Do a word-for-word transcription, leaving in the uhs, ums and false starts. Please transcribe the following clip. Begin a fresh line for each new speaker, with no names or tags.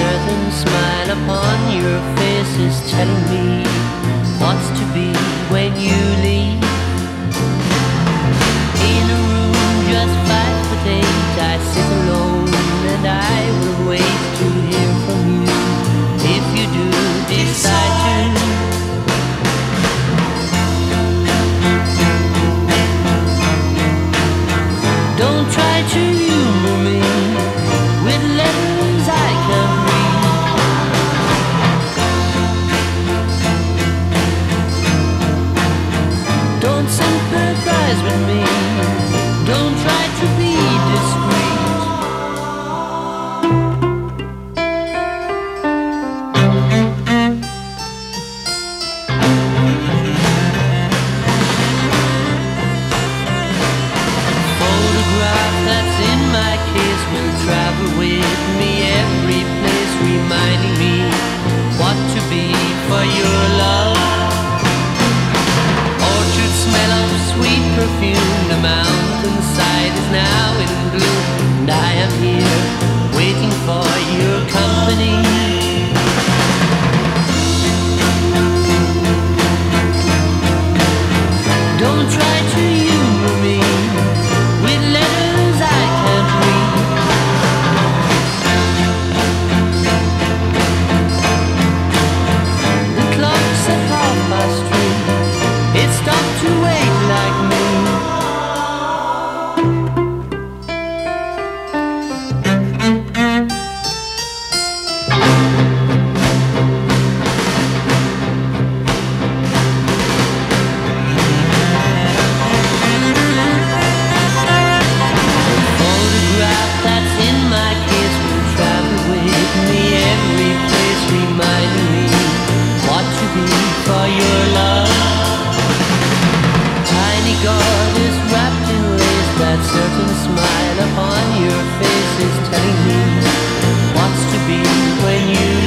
certain smile upon your face is telling me what's to be when you leave. In a room just five foot eight, I sit alone and I will wait to hear from you if you do decide to. Don't try to humor me with letters I can't read. Don't sympathize with me. Don't try to be discreet. Photograph that's in my case will travel with me every place, reminding me what to be for your love. Orchard smell of sweet perfume, the mountainside is now in bloom, and I am here waiting for your company. Don't try to humor me with letters I can't read. The clock's at half past three. It stopped to wait like me. Photograph that's in my case will travel with me every place, reminding me what to be for your love. Tiny God is wrapped in lace, that certain smile upon your face is telling me what's to be when you